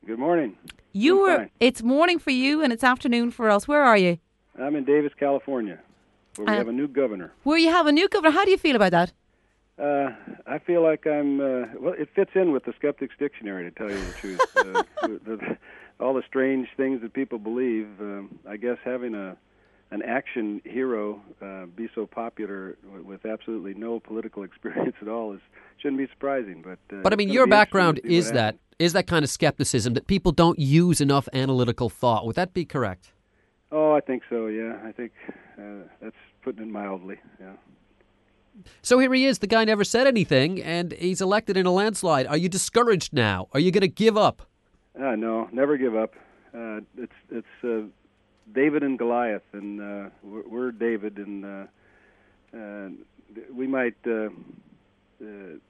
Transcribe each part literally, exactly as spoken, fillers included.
Good morning. You I'm were. fine. It's morning for you and it's afternoon for us. Where are you? I'm in Davis, California, where we Uh, have a new governor. Where you have a new governor. How do you feel about that? Uh, I feel like I'm, uh, well, it fits in with the Skeptic's Dictionary, to tell you the truth. uh, the, the, all the strange things that people believe, um, I guess having a an action hero uh, be so popular with, with absolutely no political experience at all is shouldn't be surprising. But uh, But I mean, it's your gonna be background interesting to see is what that happens. is that kind of skepticism that people don't use enough analytical thought. Would that be correct? Oh, I think so, yeah. I think uh, that's putting it mildly, yeah. So here he is. The guy never said anything, and he's elected in a landslide. Are you discouraged now? Are you going to give up? Uh, no, never give up. Uh, it's it's uh, David and Goliath, and uh, we're, we're David, and uh, uh, we might uh, uh,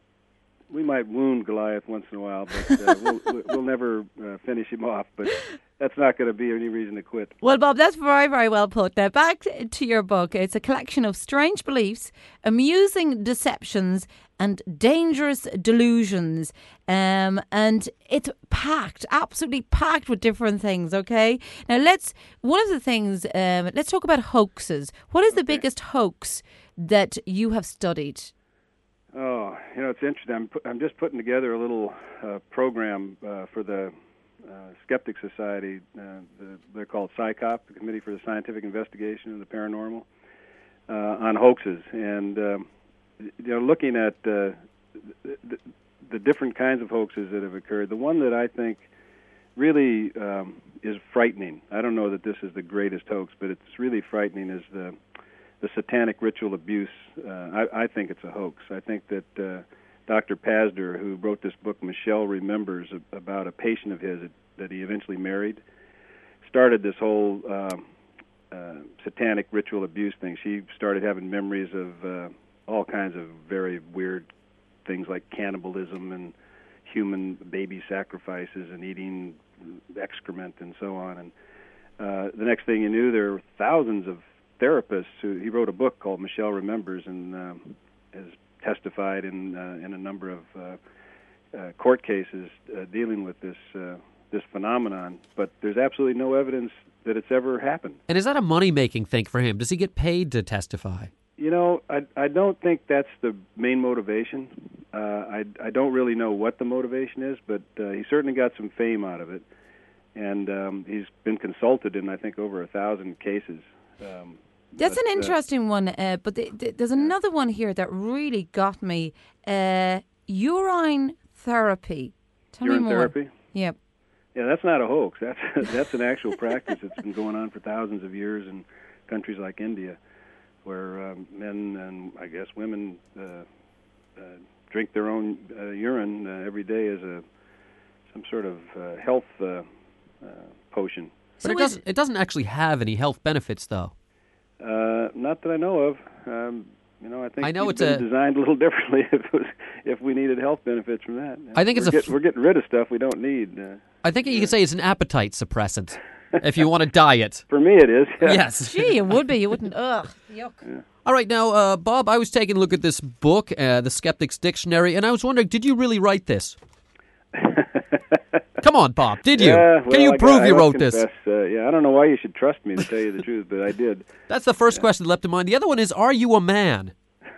we might wound Goliath once in a while, but uh, we'll, we'll never uh, finish him off. But that's not going to be any reason to quit. Well, Bob, that's very, very well put. Now, back to your book. It's a collection of strange beliefs, amusing deceptions, and dangerous delusions. Um, and it's packed, absolutely packed with different things, okay? Now, let's, one of the things, um, let's talk about hoaxes. What is the Okay. biggest hoax that you have studied? Oh, you know, it's interesting. I'm, pu- I'm just putting together a little uh, program uh, for the uh, Skeptic Society. Uh, the, they're called SciCop, the Committee for the Scientific Investigation of the Paranormal, uh, on hoaxes. And, um, you know, looking at uh, the, the different kinds of hoaxes that have occurred, the one that I think really um, is frightening, I don't know that this is the greatest hoax, but it's really frightening, is the the satanic ritual abuse. Uh, I, I think it's a hoax. I think that uh, Doctor Pazder, who wrote this book, Michelle Remembers, about a patient of his that, that he eventually married, started this whole um, uh, satanic ritual abuse thing. She started having memories of uh, all kinds of very weird things like cannibalism and human baby sacrifices and eating excrement and so on. And uh, the next thing you knew, there were thousands of therapists who, he wrote a book called Michelle Remembers, and um, has testified in uh, in a number of uh, uh, court cases uh, dealing with this uh, this phenomenon. But there's absolutely no evidence that it's ever happened. And is that a money-making thing for him? Does he get paid to testify? You know, I I don't think that's the main motivation. Uh, I I don't really know what the motivation is, but uh, he certainly got some fame out of it, and um, he's been consulted in I think over a thousand cases. Um, That's but, an uh, interesting one, uh, but the, the, there's another one here that really got me. Uh, urine therapy. Tell urine me more. therapy. Yeah. Yeah, that's not a hoax. That's that's an actual practice that's been going on for thousands of years in countries like India, where um, men and I guess women uh, uh, drink their own uh, urine uh, every day as a some sort of uh, health uh, uh, potion. But So it is- doesn't. It doesn't actually have any health benefits, though. Uh, not that I know of. Um, you know, I think I know it's it's been a- designed a little differently if it was, if we needed health benefits from that. I think it's we're, a get, f- we're getting rid of stuff we don't need. Uh, I think you could say it's an appetite suppressant if you want to diet. for me, it is. Yeah. Yes. Gee, it would be. You wouldn't. Ugh. Yuck. All right, now, uh, Bob, I was taking a look at this book, uh, The Skeptic's Dictionary, and I was wondering, did you really write this? Come on, Bob, did you? Yeah, well, Can you I prove got- you I wrote must this? confess, Uh, yeah, I don't know why you should trust me, to tell you the truth, but I did. That's the first question that leapt to mind. The other one is, are you a man?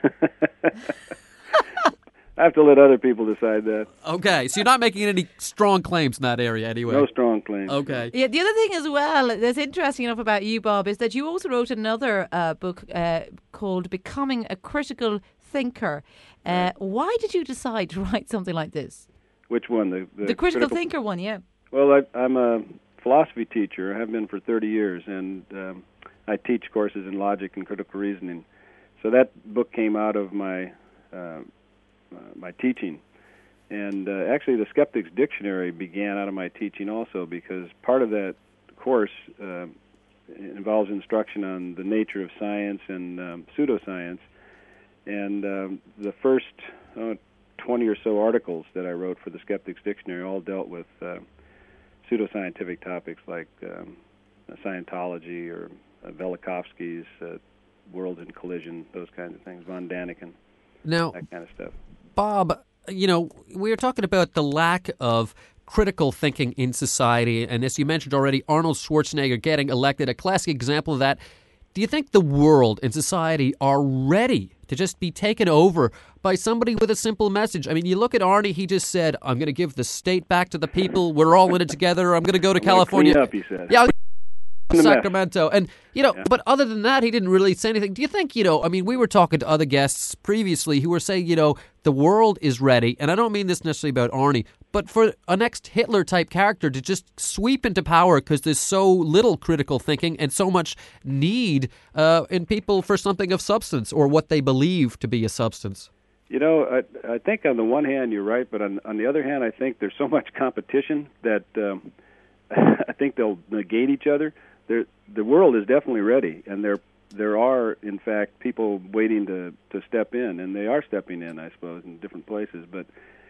I have to let other people decide that. Okay, so you're not making any strong claims in that area anyway. No strong claims. Okay. Yeah, the other thing as well that's interesting enough about you, Bob, is that you also wrote another uh, book uh, called Becoming a Critical Thinker. Uh, why did you decide to write something like this? Which one? The, the, The critical, thinker one, yeah. Well, I, I'm a philosophy teacher. I have been for thirty years, and um, I teach courses in logic and critical reasoning. So that book came out of my uh, uh, my teaching. And uh, actually, the Skeptic's Dictionary began out of my teaching also, because part of that course uh, involves instruction on the nature of science and um, pseudoscience. And um, the first uh, twenty or so articles that I wrote for the Skeptic's Dictionary all dealt with uh, pseudoscientific topics like um, Scientology or uh, Velikovsky's uh, Worlds in Collision, those kinds of things, von Daniken, Now, that kind of stuff. Bob, you know, we were talking about the lack of critical thinking in society. And as you mentioned already, Arnold Schwarzenegger getting elected, a classic example of that. Do you think the world and society are ready to just be taken over by somebody with a simple message? I mean, you look at Arnie, he just said, I'm going to give the state back to the people. We're all in it together. I'm going to go to I'm California. Clean up, he said. Yeah, Sacramento. And, you know, Yeah. but other than that, he didn't really say anything. Do you think, you know, I mean, we were talking to other guests previously who were saying, you know, the world is ready, and I don't mean this necessarily about Arnie, but for a next Hitler-type character to just sweep into power because there's so little critical thinking and so much need uh, in people for something of substance or what they believe to be a substance. You know, I, I think on the one hand you're right, but on, on the other hand, I think there's so much competition that um, I think they'll negate each other. There, the world is definitely ready, and there there are, in fact, people waiting to, to step in, and they are stepping in, I suppose, in different places. But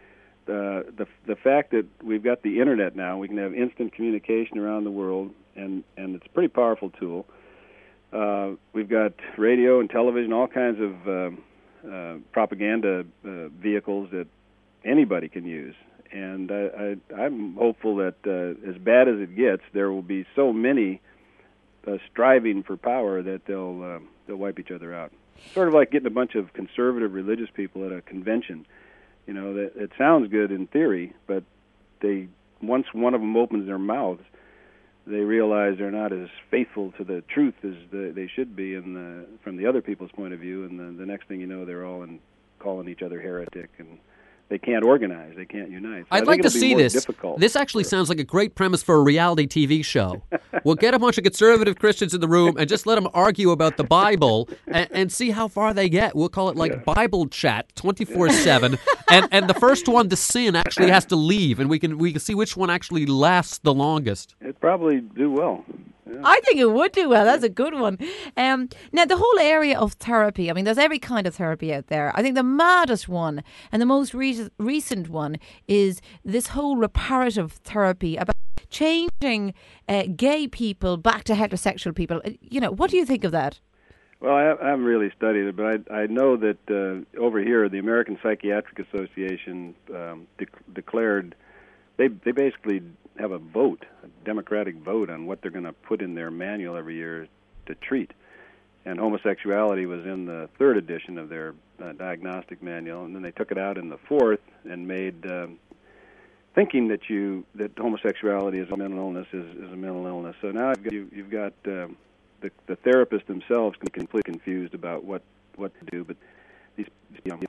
uh, the the fact that we've got the internet now, we can have instant communication around the world, and, and it's a pretty powerful tool. Uh, we've got radio and television, all kinds of um, uh, propaganda uh, vehicles that anybody can use. And I, I, I'm hopeful that uh, as bad as it gets, there will be so many uh, striving for power that they'll uh, they'll wipe each other out. Sort of like getting a bunch of conservative religious people at a convention. You know, that it sounds good in theory, but they once one of them opens their mouths, they realize they're not as faithful to the truth as the, they should be, in the, from the other people's point of view. And the, the next thing you know, they're all in, calling each other heretic, and they can't organize. They can't unite. So I'd like to see this. Difficult. This actually sounds like a great premise for a reality T V show. We'll get a bunch of conservative Christians in the room and just let them argue about the Bible and, and see how far they get. We'll call it like yeah. Bible chat twenty-four seven. And and the first one to sin actually has to leave, and we can we can see which one actually lasts the longest. It'd probably do well. Yeah. I think it would do well. That's a good one. Um, now, the whole area of therapy, I mean, there's every kind of therapy out there. I think the maddest one and the most re- recent one is this whole reparative therapy about changing uh, gay people back to heterosexual people. You know, what do you think of that? Well, I haven't really studied it, but I, I know that uh, over here, the American Psychiatric Association um, de- declared they they basically have a vote, a democratic vote on what they're going to put in their manual every year to treat. And homosexuality was in the third edition of their uh, diagnostic manual, and then they took it out in the fourth and made um, thinking that you that homosexuality is a mental illness is, is a mental illness. So now you've got, you, you've got um, the the therapists themselves completely confused about what, what to do. But these you know,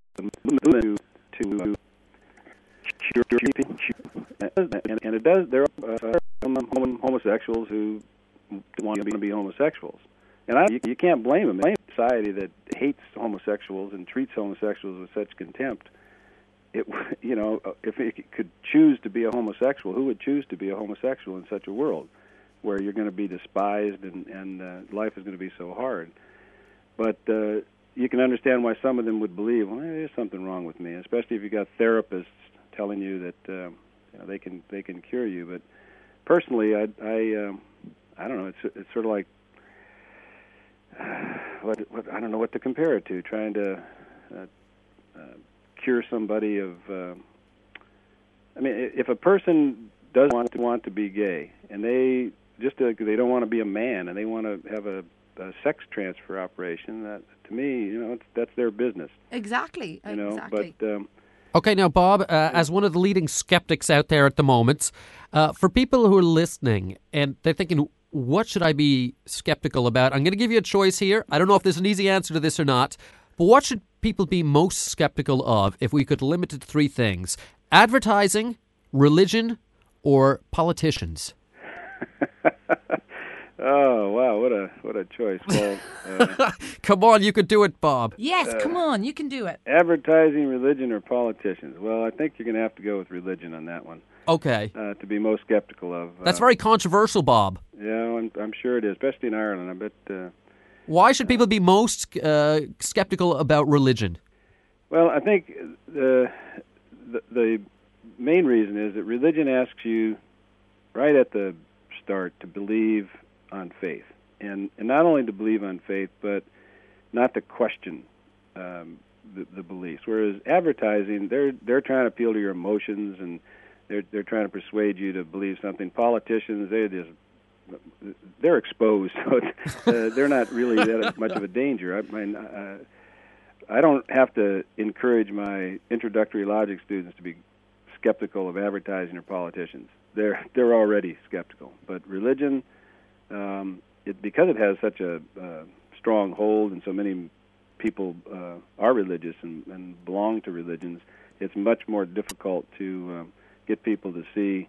to to and, and it does. There are uh, homosexuals who want to be homosexuals, and I, you, you can't blame them. Blame a society that hates homosexuals and treats homosexuals with such contempt. It, you know, if it could choose to be a homosexual, who would choose to be a homosexual in such a world where you're going to be despised and and uh, life is going to be so hard? But uh, you can understand why some of them would believe, well, there's something wrong with me, especially if you got therapists telling you that uh, you know, they can they can cure you. But personally, I I um, I don't know. It's it's sort of like uh, what, what I don't know what to compare it to. Trying to uh, uh, cure somebody of. Uh, I mean, if a person does want to want to be gay, and they just uh, they don't want to be a man, and they want to have a, a sex transfer operation, that to me, you know, it's, that's their business. Exactly. You know, exactly. but. Um, Okay, now, Bob, uh, as one of the leading skeptics out there at the moment, uh, for people who are listening and they're thinking, what should I be skeptical about? I'm going to give you a choice here. I don't know if there's an easy answer to this or not, but what should people be most skeptical of if we could limit it to three things? Advertising, religion, or politicians? Oh, wow, what a what a choice. Well, uh, come on, you could do it, Bob. Yes, uh, come on, you can do it. Advertising, religion, or politicians? Well, I think you're going to have to go with religion on that one. Okay. Uh, to be most skeptical of. That's uh, very controversial, Bob. Yeah, I'm, I'm sure it is, especially in Ireland. I bet. Uh, Why should people be most uh, skeptical about religion? Well, I think the, the the main reason is that religion asks you right at the start to believe on faith, and and not only to believe on faith, but not to question um, the, the beliefs. Whereas advertising, they're they're trying to appeal to your emotions and they're they're trying to persuade you to believe something. Politicians, they just they're exposed, so uh, they're not really that much of a danger. I mean, uh, I don't have to encourage my introductory logic students to be skeptical of advertising or politicians. They're they're already skeptical. But religion, um, it, because it has such a uh, strong hold, and so many people uh, are religious and, and belong to religions, it's much more difficult to um, get people to see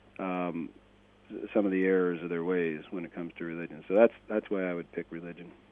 um, some of the errors of their ways when it comes to religion. So that's that's why I would pick religion.